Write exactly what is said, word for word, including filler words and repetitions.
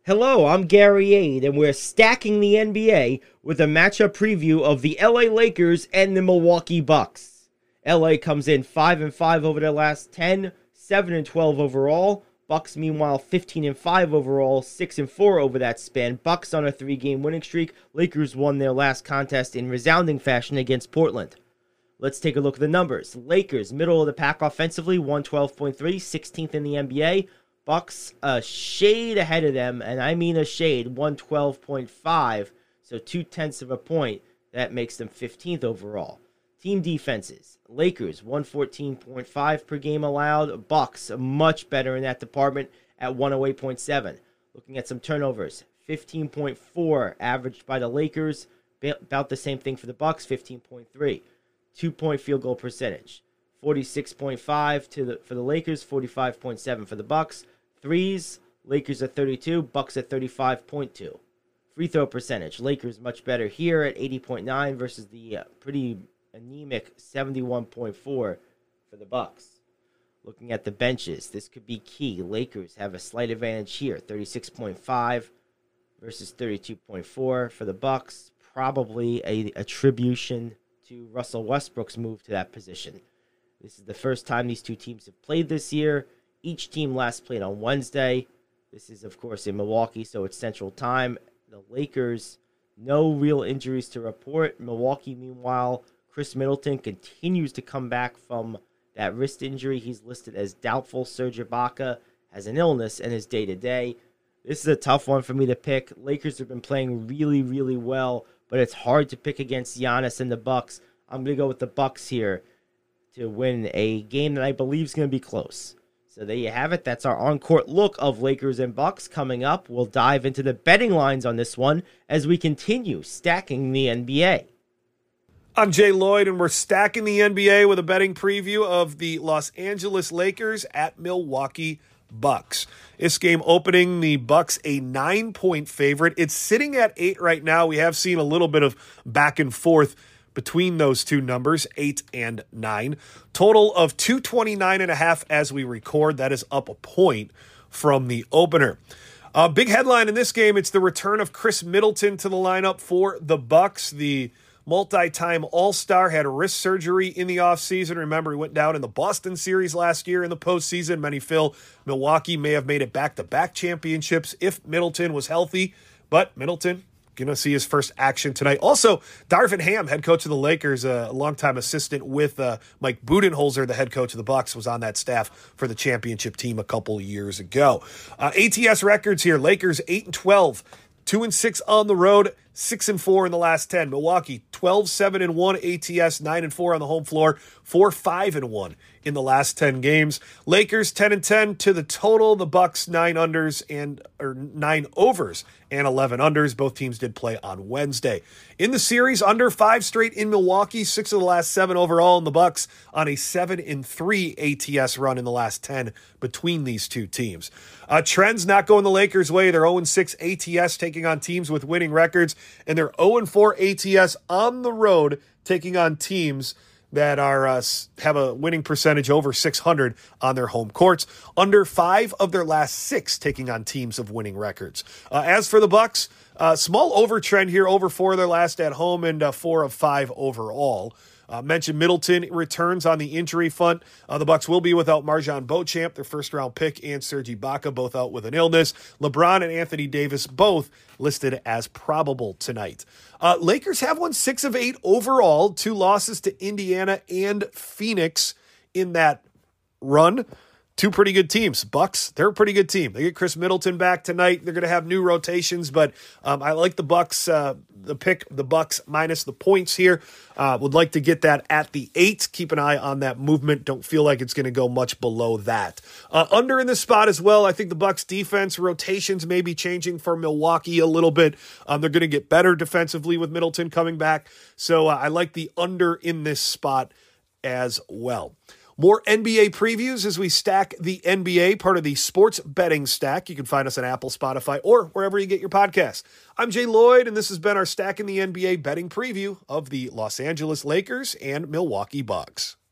Hello, I'm Gary Ade, and we're stacking the N B A with a matchup preview of the L A Lakers and the Milwaukee Bucks. L A comes in five and five over their last ten, seven and twelve overall. Bucks, meanwhile, fifteen and five overall, six and four over that span. Bucks on a three-game winning streak. Lakers won their last contest in resounding fashion against Portland. Let's take a look at the numbers. Lakers, middle of the pack offensively, one twelve point three, sixteenth in the N B A. Bucks a shade ahead of them, and I mean a shade, one twelve point five, so two-tenths of a point. That makes them fifteenth overall. Team defenses, Lakers, one fourteen point five per game allowed. Bucks, much better in that department at one oh eight point seven. Looking at some turnovers, fifteen point four averaged by the Lakers, about the same thing for the Bucks, fifteen point three. Two-point field goal percentage, forty-six point five to the, for the Lakers, forty-five point seven for the Bucks. Threes, Lakers at thirty-two, Bucks at thirty-five point two. Free throw percentage, Lakers much better here at eighty point nine versus the uh, pretty anemic seventy-one point four for the Bucks. Looking at the benches, this could be key. Lakers have a slight advantage here, thirty-six point five versus thirty-two point four for the Bucks. Probably a attribution to Russell Westbrook's move to that position. This is the first time these two teams have played this year. Each team last played on Wednesday. This is, of course, in Milwaukee, so it's Central Time. The Lakers, no real injuries to report. Milwaukee, meanwhile, Chris Middleton continues to come back from that wrist injury. He's listed as doubtful. Serge Ibaka has an illness and is day-to-day. This is a tough one for me to pick. Lakers have been playing really, really well, but it's hard to pick against Giannis and the Bucks. I'm going to go with the Bucks here to win a game that I believe is going to be close. So there you have it. That's our on-court look of Lakers and Bucks. Coming up, we'll dive into the betting lines on this one as we continue stacking the N B A. I'm Jay Lloyd, and we're stacking the N B A with a betting preview of the Los Angeles Lakers at Milwaukee Bucks. This game opening the Bucks a nine-point favorite. It's sitting at eight right now. We have seen a little bit of back and forth between those two numbers, eight and nine. Total of two twenty-nine and a half as we record. That is up a point from the opener. Uh, big headline in this game, it's the return of Chris Middleton to the lineup for the Bucks. The multi-time All-Star had wrist surgery in the offseason. Remember, he went down in the Boston series last year in the postseason. Many feel Milwaukee may have made it back-to-back championships if Middleton was healthy, but Middleton going to see his first action tonight. Also, Darvin Ham, head coach of the Lakers, a longtime assistant with uh, Mike Budenholzer, the head coach of the Bucks, was on that staff for the championship team a couple years ago. Uh, A T S records here: Lakers eight and twelve, two and six on the road, six and four in the last ten. Milwaukee twelve, seven and one A T S, nine and four on the home floor, four, five and one in the last ten games. Lakers ten and ten to the total. The Bucks nine unders and or nine overs and eleven unders. Both teams did play on Wednesday. In the series, under five straight in Milwaukee, six of the last seven overall in the Bucks on a seven and three A T S run in the last ten between these two teams. Uh, trends not going the Lakers' way. They're oh and six A T S taking on teams with winning records, and they're oh and four A T S on the road taking on teams that are uh, have a winning percentage over six hundred on their home courts. Under five of their last six taking on teams of winning records. Uh, as for the Bucks, uh, small over trend here, over four of their last at home and uh, four of five overall. Uh, mentioned Middleton returns on the injury front. Uh, the Bucks will be without Marjon Beauchamp, their first-round pick, and Serge Ibaka, both out with an illness. LeBron and Anthony Davis both listed as probable tonight. Uh, Lakers have won six of eight overall, two losses to Indiana and Phoenix in that run. Two pretty good teams. Bucks, they're a pretty good team. They get Chris Middleton back tonight. They're going to have new rotations, but um, I like the Bucks, uh, the pick, the Bucks minus the points here. Uh, would like to get that at the eight. Keep an eye on that movement. Don't feel like it's going to go much below that. Uh, under in this spot as well, I think the Bucks defense rotations may be changing for Milwaukee a little bit. Um, they're going to get better defensively with Middleton coming back. So uh, I like the under in this spot as well. More N B A previews as we stack the N B A, part of the Sports Betting Stack. You can find us on Apple, Spotify, or wherever you get your podcasts. I'm Jay Lloyd, and this has been our Stacking the N B A betting preview of the Los Angeles Lakers and Milwaukee Bucks.